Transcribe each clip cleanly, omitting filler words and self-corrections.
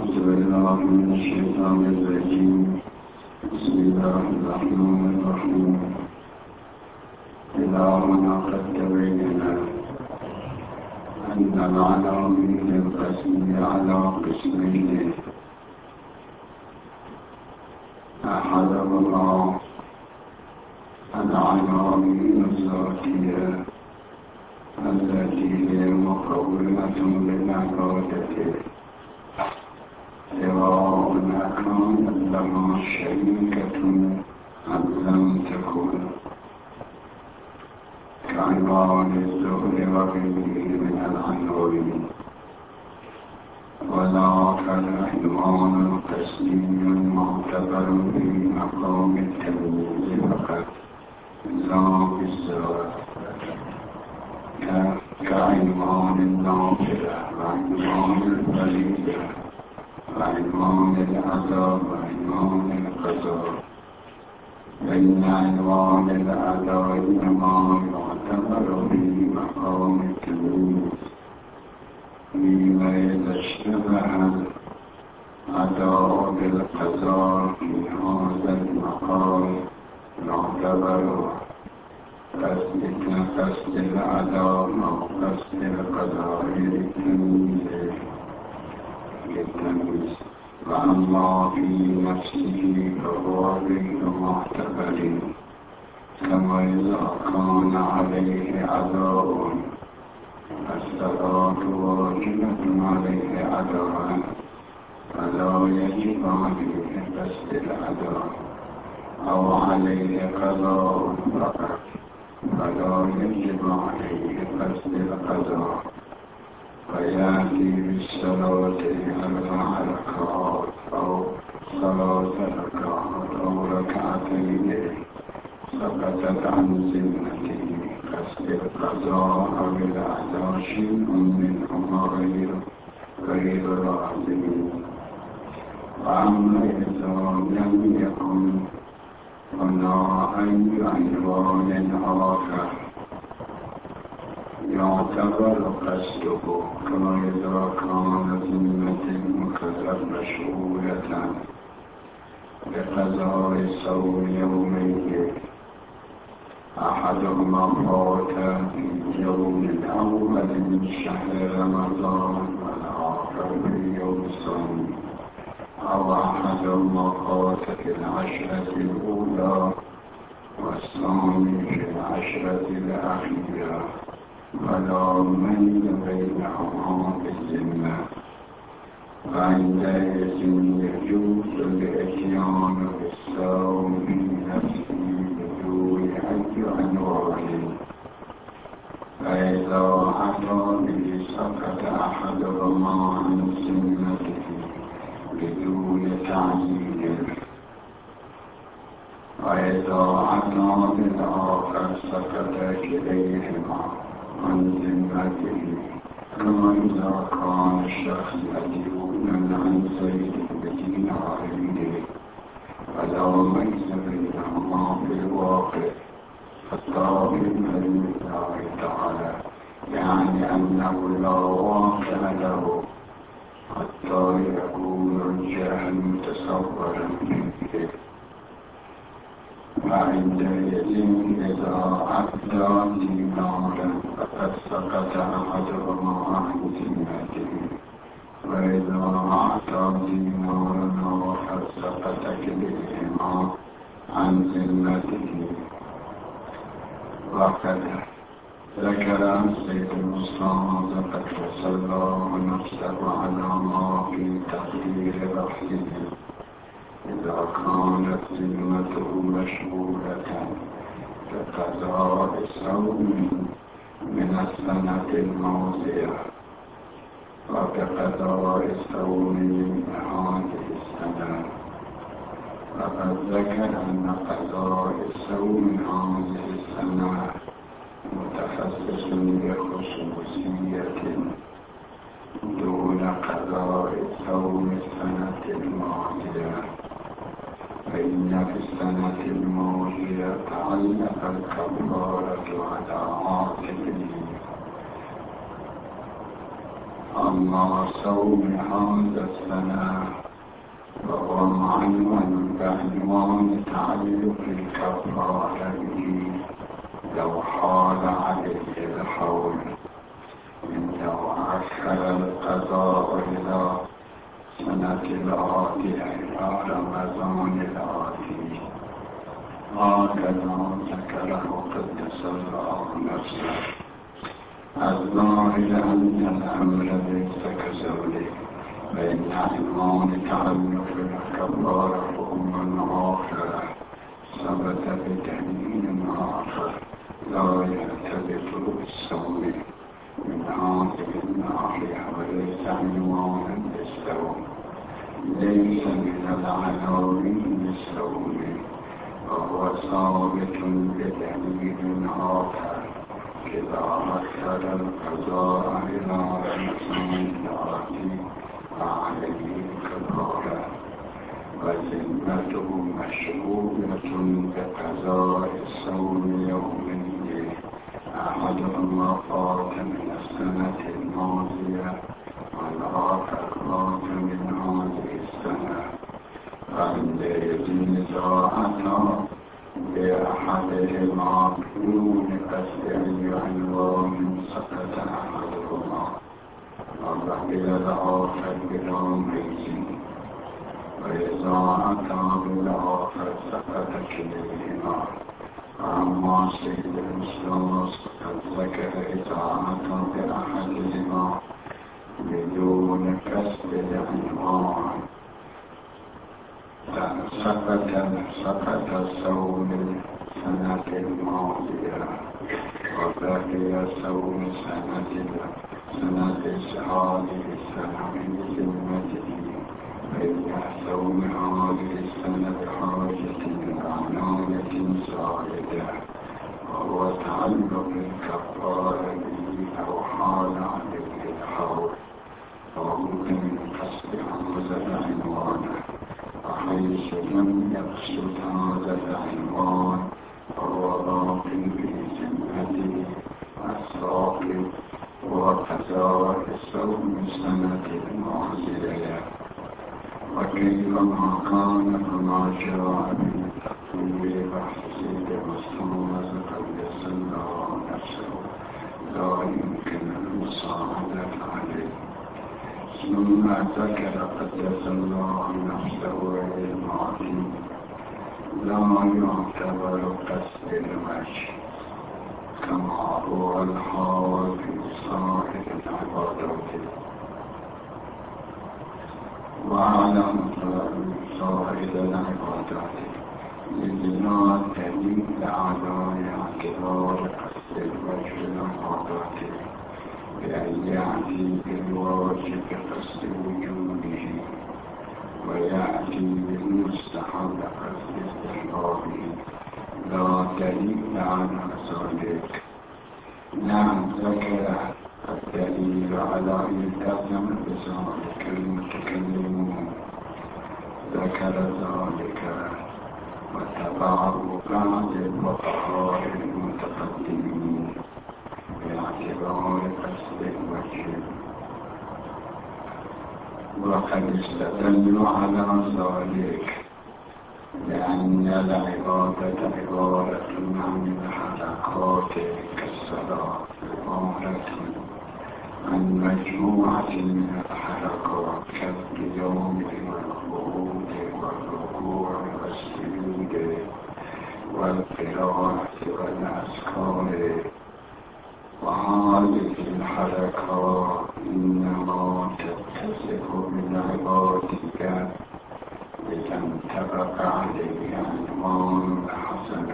أعوذ بالله من الشيطان الرجيم. بسم الله الرحمن الرحيم. إلهنا قد تبين أن العناوين القسمية على قسمين، أحدهما العناوين الذاتية التي هي مقومة للعبادة، سواء كانت لها شريكة أم لم تكن، كعنوان الزهد وغيره من العناوين. وذاك العنوان القسمي المعتبر في مقام التمييز فقط لا بالذات، كعنوان النافلة وعنوان الفريضة وعنوان العذاب وعنوان القضاء. بين عنوان الأداء إنما يعتبر في مقام التمييز، فيما إذا اشتبه الأداء بالقضاء في هذا المقام يعتبر قصد الأداء أو قصد القضاء للتمييز. وأما في نفسه فهو غير معتبر، كما إذا كان عليه أداء الصلاة واجبة عليه أداء فلا يجب عليه قصد الأداء، أو عليه قضاء فقط فلا يجب عليه قصد القضاء، فيأتي بالصلاة 4 ركعات أو 3 ركعات أو ركعتين سقطت عن ذمته قصد القضاء أو الأداء شيء منهما غير لازم. وأما إذا لم يكن هنا أي عنوان آخر يعتبر قصده، كما إذا كان ذمة المكلف مشغولة بقضاء صوم يومين، أحدهما فات في اليوم الأول من شهر رمضان والآخر في يوم الثاني، أو أحدهما فات في 10 الأولى والثاني في 10 الأخيرة، ولا ميل بينهما بالذمة، وعندئذ يجوز الإتيان بالصوم في نفسه بدون أي عنوان. فإذا أتى به سقط أحدهما عن ذمته بدون تعيين، وإذا أتى بالآخر سقط كليهما عن ذمته، كما إذا كان الشخص مديونا عن زيد بديناره فلا ميز بينهما بالواقع، فالطالب من الله تعالى يعني أنه لا واقع له حتى يكون الجهل متصورا به. وعندئذ إذا أدى دينارا فقد سقط أحدهما عن ذمته، وإذا أعطى دينارا فقد سقط كليهما عن ذمته. وقد ذكر سيد المستعاذة وسلى نفسه على ما في تقدير رحله إذا كانت ذمته مشغولة بقضاء صوم من السنة الماضية وبقضاء صوم من هذه السنة. وقد ذكر أن قضاء صوم هذه السنة متخصص بخصوصية دون قضاء صوم السنة الماضية، فإن في السنة الماضية تعلق الكفارة على عاقله أما صوم هذا السنة فهو معنون بعنوان تعلق الكفارة به لو حال عليه الحول لو أخر القضاء إلى سنة الآتية إلى رمضان الآتي هكذا ذكره قدس الله نفسه. الظاهر أن الأمر ليس كزوله بين عنوان تعلق الكفارة أمم آخر ثبت بدليل آخر لا يرتبط بالصوم من هذه الناحية وليس عنوانا بالصوم، ليس من العناوين بالصوم، وهو ثابت بدليل آخر إذا أكثر القضاء إلى رمضان الآتي فعليه الكفارة وذمته مشغولة بقضاء الصوم يومين أحدهما فات من السنة الماضية والآخر فات من هذه السنة، فعندئذ إذا أتى بأحدهما بدون قصد أي عنوان سقط أحدهما وبقي الآخر بلا ميز، وإذا أتى بالآخر سقط كليهما. أما سيد الإسلام قد ذكر إذا أتى بأحدهما بدون قصد العنوان سقط صوم السنة الماضية وبقي صوم هذه السنة من ذمته، فإن صوم هذه السنة بحاجة إلى عناية زائدة وهو تعلق الكفارة به أو حال عليه الحول وبد من قصد هذا العنوان، وحيث لم يقصد هذا العنوان فهو باق في ذمته الساقط وقضاء صوم السنة الماضية. وكيفما كان فما جاء من تقويم بحث بمستوى قدس الله نفسه لا يمكن المساعدة عليه. ثم ذكر قدس الله نفسه للماضي لا يعتبر قصد الوجه كما هو الحال في سائر العبادات، وعلم سائر العبادات لبناء دليل على اعتبار قصد الوجه العبادات بأن يأتي بالواجب قصد وجوده ويأتي بالمستحب قصد استحبابه لا دليل على ذلك. نعم ذكر الدليل على التزم بذلك المتكلمون، ذكر ذلك وتبعه بعض الفقهاء المتقدمين باعتبار قصد الوجه، وقد استدلوا على ذلك لأن العبادة عبارة عن الحركات كالصلاة، عبارة عن مجموعة من الحركات كالقيام والقعود والركوع والسجود والقراءة والأذكار، وهذه الحركات إنما تتصف بالعبادة إذا انطبق عليه عنوان حسن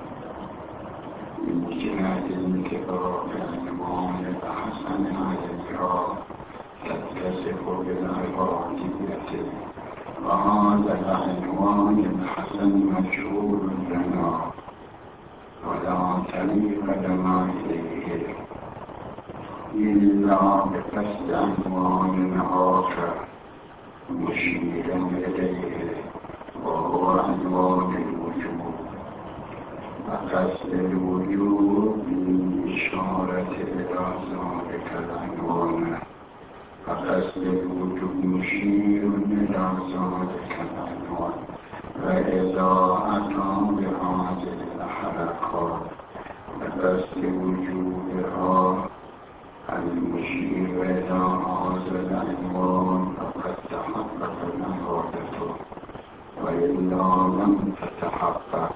من جهة انطباق عنوان حسن عليها تتصف بالعبادية، وهذا العنوان الحسن مجهول لنا ولا طريق لنا إليه إلا بقصد عنوان آخر مشيرا إليه وهو عنوان الوجوب، وقصد الوجوب بالإشارة إلى ذلك العنوان قصد الوجود مشیر إلى ذلك العنوان وإضاءة بهذه الحركات وقصد وجودها المشير إلى هذا العنوان فقد تحقق الإرادة وإلا لم تتحقق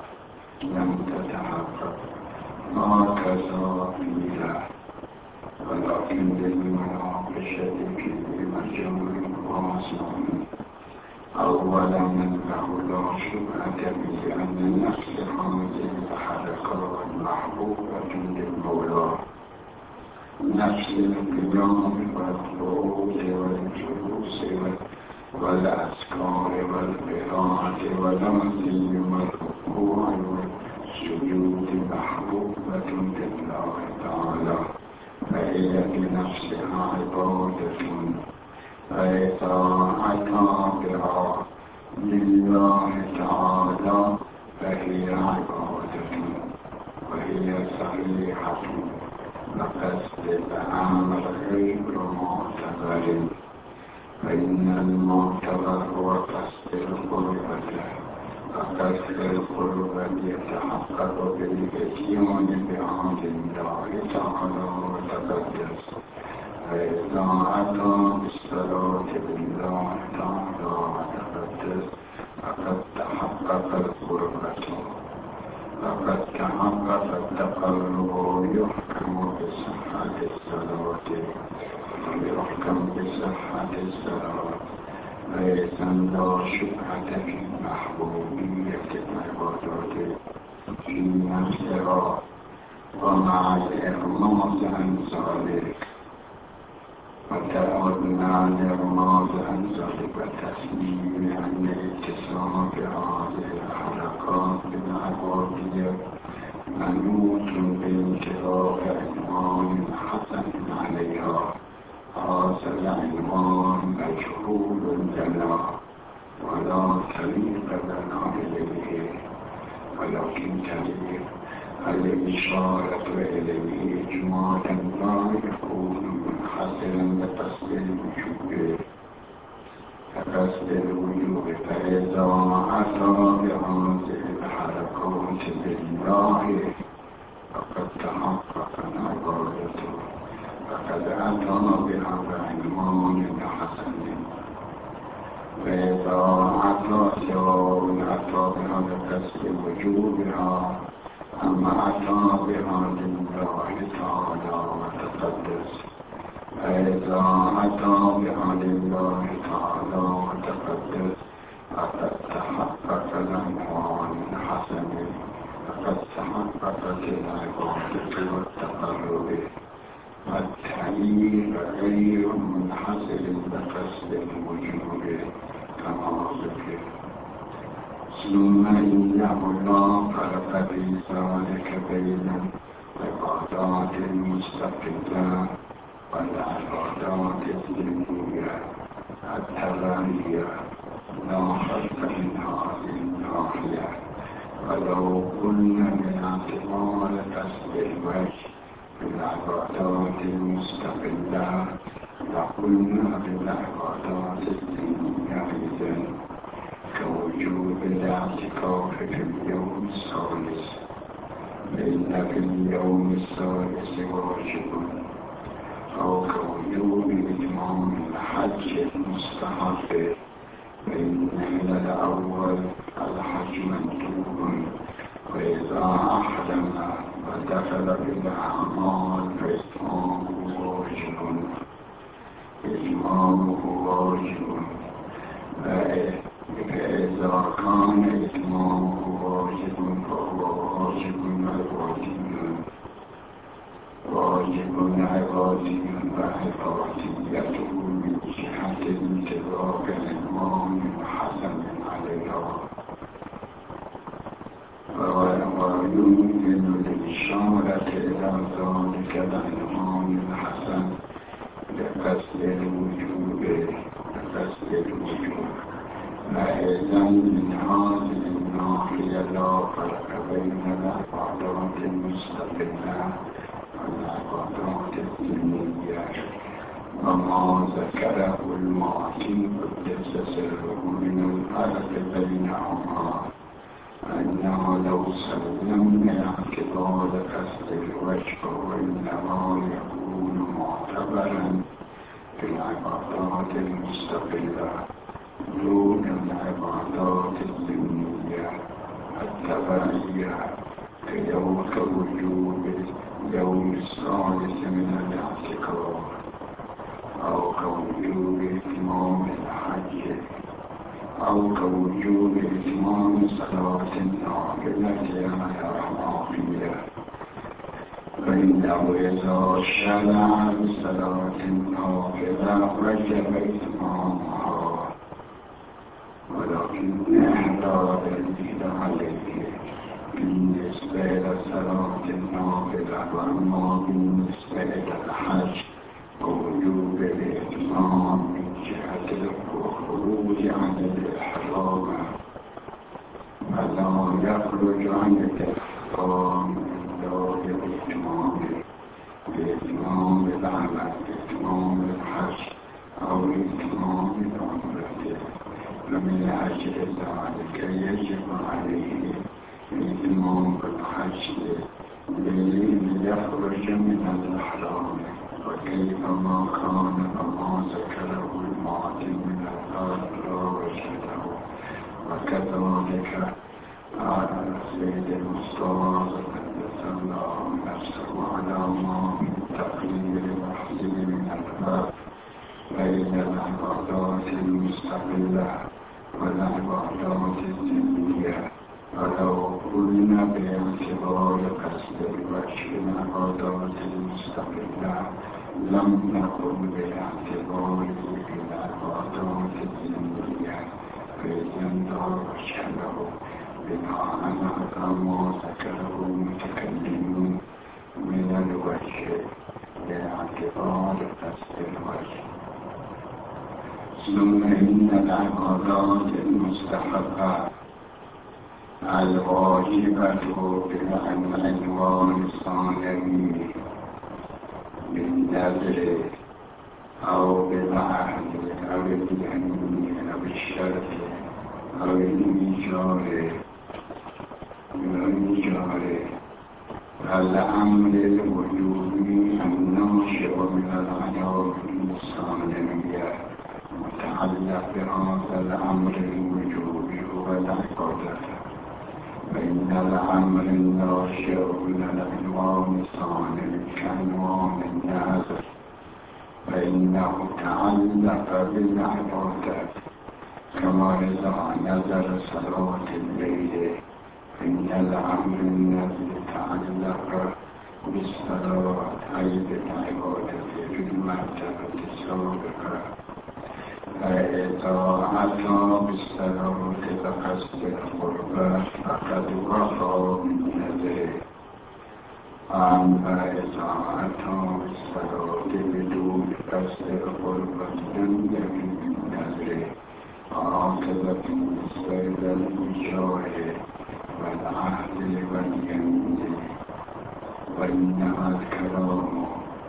هكذا فيها ولكن للمناقشة في مجال واسع أولا أنه لا شبهة بأن نفس هذه الحركات محبوبة للمولى نفس القيام والقعود والجلوس والأذكار والقراءة والعزي والركوع والسجود محبوبة لله تعالى فهي بنفسها عبادة فإطاعتها بها لله تعالى فهي عبادة وهي صحيحة وقصد الأمر غير معتبر فإن المعتبر هو قصد القربة وقصد القربة يتحقق بالإتيان بعهد الله تعالى وتقدس فإطاعته بالصلاة لله تعالى وتقدس فقد تحقق القربة وقد تحقق التقرب ويحكم بصحة الصلاة ليس لا شبهة في محبوبية العبادات في نفسها ومع الإغماض عن ذلك وتأخذنا الإغماض عن ذلك وتسليم أن الاتصال بهذه الحركات بالعبادية منوط بانتظار عنوان حسن عليها هذا العنوان مجهول لنا ولا طريق لنا إليه ولكن طريق الإشارة إليه إجمالا لا يكون منحصرا بقصد الوجود كقصد الوجود فإذا أتى بهذه الحركات لله فقد تحقق عبادته فقد أتى بهذا العنوان حسن فإذا أتى سواء أتى بهذا قصد وجودها أما أتى بها لله تعالى وتقدس فإذا أتى بها لله تعالى وتقدس فقد تحقق العنوان حسن فقد تحققت العبادة والتقرب والتعليم غير منحصر بقصد الوجود كما ذكر ثم إنه لا فرق في ذلك بين العبادات المستقلة والعبادات الذمية التبعية لا فرق من هذه الناحية ولو قلنا باعتبار قصد الوجه في العبادات المستقلة لقلنا بالعبادات الذمية إذن كوجوب الاعتكاف في اليوم الثالث فإن في اليوم الثالث واجب أو كوجوب إتمام الحج المستحب فإن إلى الأول الحج مندوب وإذا أحرم ودخل بالأعمال فإتمامه واجب فإذا كان إتمامه واجب فهو واجب عبادي وعباديته من جهة انتظار الإمام حسن عليها ويمكن الإشارة إلى ذلك العنوان الحسن لقصد الوجود فإذا من هذه الناحية لا فرق بين العبادات المستقلة والعبادات الذمية وما كما ذكره المعطي قدس سره من الفرق بينهما أنه لو سلمنا اعتبار قصد الوجه وإنما يكون معتبرا في العبادات المستقلة دون العبادات الضمنية التبعية كوجوب يوم الثالث من الاعتكاف أو كوجوب إتمام الحج أو كوجوب إتمام صلاة النافلة على العافية فإنه إذا شرع بصلاة النافلة وجب إتمامها ولكن لا دليل عليه بالنسبة لصلاة النافلة وأما بالنسبة للحج ووجوب الإتمام من جهة الخروج عن الإحرام فلا يخرج عن الإحرام إلا بإتمام العمل إتمام الحج أو إتمام العمرة ومن أجل ذلك يجب عليه إتمام الحج ليخرج من الإحرام وكيفما كان كما ذكره المعطي من الفرق لا وجه له وكذلك سيد المستعاذ قدس الله نفسه على ما من تقرير لفظه من الفرق بين العبادات المستقلة والعبادات الدينية ولو قلنا باعتبار قصد الوجه العبادات المستقلة لم نقل باعتبار العبادات الدينية فإذن لا وجه له بناء على ما ذكره المتكلمون من الوجه باعتبار قصد الوجه. ثم إن العبادات المستحبة الواجبة بالعنوان الثانوي بالنذر أو بالعهد أو باليمين أو بالشرط أو بالإيجار الأمر الوجوبي الناشئ من العداوة الثانوية متعلق بهذا الأمر الوجوبي هو العبادة فإن الأمر الناشئ من العنوان الثانوي كعنوان النذر فإنه تعلق بالعبادة كما إذا نذر صلاة الليل إن الأمر الذي تعلق بالصلاة أي بالعبادة في المرتبة السابقة فإذا أتى بالصلاة بقصد القربة فقد وقع بالنذر أما إذا أتى بالصلاة بدون قصد القربة لم يكن بالنذر هكذا بالنسبة للإيجار والعهد واليمين وإنما الكلام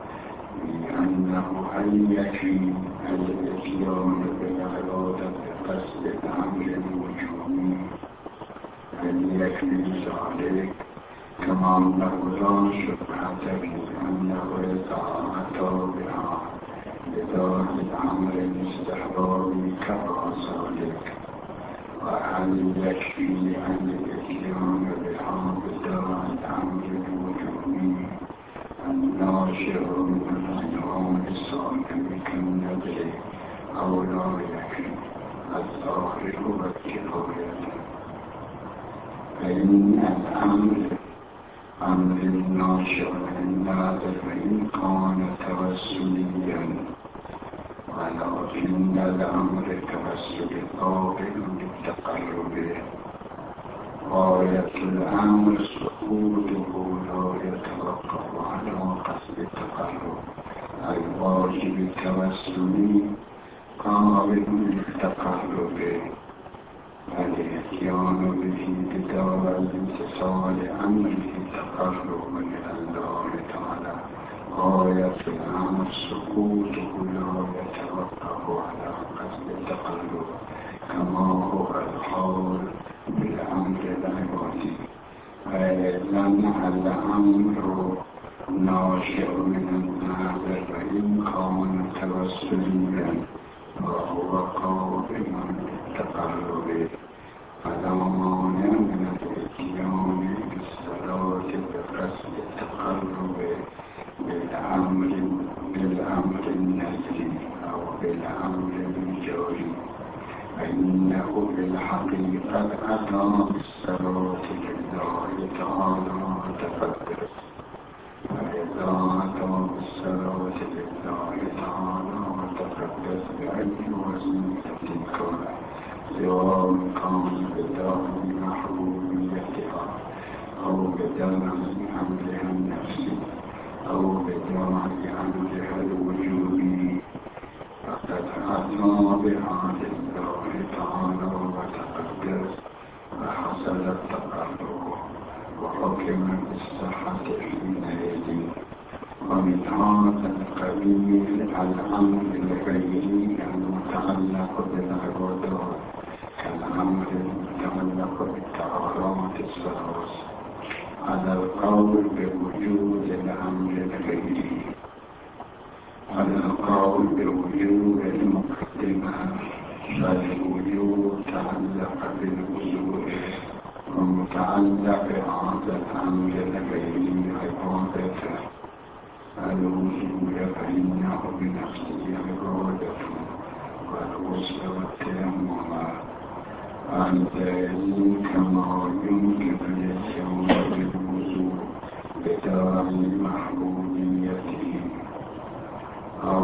بأنه هل يكفي الإتيان بالعبادة بقصد الأمر الوجوبي هل يكفي ذلك كما أنه لا شبهة في أنه إذا أتى بها بذات الأمر الاستحبابي كفى ذلك وهل يكفي أن الإتيان بها بداع الأمر الوجوبي الناشئ من العنوان الثانوي كالنذر أو لا يكفي الظاهر والكفاية فإن الأمر أمر الناشئ من النذر فإن كان توسليا ولكن الأمر التوسل قابل للتقرب غاية الأمر سقوطه لا يتوقف على قصد التقرب الواجب التوسلي قابل للتقرب الاتيان به بدار الامتثال أمره تقرب من الله تعالى غاية الأمر سقوطه لا أيضا الأمر ناشئ من النظر وإن كان توسليا وهو قائم بالتقرب فلا مانع من الاتيان بالصلاة بقصد التقرب بالأمر النزلي أو بالأمر الجاري، فإنه بالحقيقة أتى بالصلاة لله تعالى وتقدس. فإذا أتى بالصلاة لله تعالى وتقدس بأي وسيلة كان، سواء كان بداعي محبوبيتها أو بداعي أمرها النفسي أو بداعي أمرها الوجودي، فقد أتى بها لله تعالى وتقدس وحصل التقرب وحكم بالصحة حينئذ. ومن هذا القبيل الأمر الغيري المتعلق بالعبادات كالأمر المتعلق بالطهارات الثلاث على القول بوجود الأمر الغيري، على القول بوجود المقدمة، فالوجود تعلق بالوجود ومتعلق هذا الأمر الغيري عبادته. الوجود فإنه بنفسه عبادة والغسل والتيمم عن ذلك كما يمكن اليوم بالوجود بداعي محبوبيته أو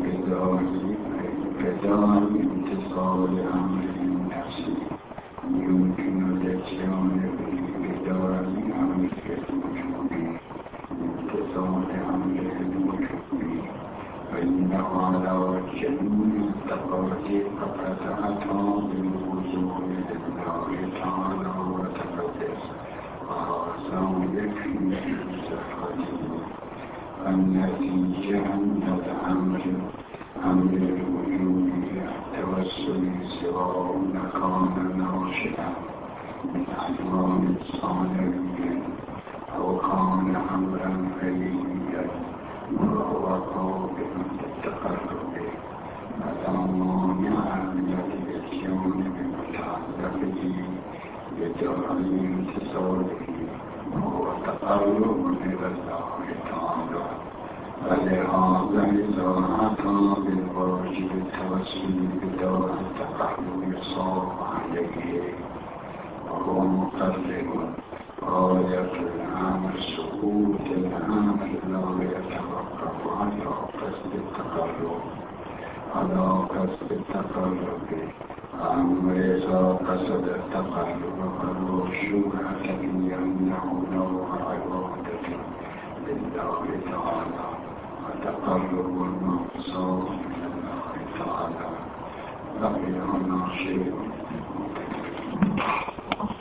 بداعي امتصال أمره النفسي يمكن الاتيان به بداعي أمره الوجودي امتصال أمره الوجودي، فإنه على جميع التقاضي فقد أتى بالوجود لله تعالى وتقدس، وهذا يكفي بصفته. النتيجة أن الأمر الوجود التوسل سواء كان ناشئا من أدوان ثانويا أو كان أمرا غيريا وهو قابل للتقرب، فلا مانع من الاتيان بمتعلقه بداعي امتصاله وهو تقرب إلى الله تعالى. فلهذا إذا أتى بالواجب التوسل بداعي التقرب صار عليه وهو مقرب غاية الأمر سقوط الأمر لا يتوقف على قصد التقرب أما إذا قصد التقرب فلا شبهة في أنه نوع عبادة لله تعالى وتقرب المقصود من الله تعالى. بقي هنا شيء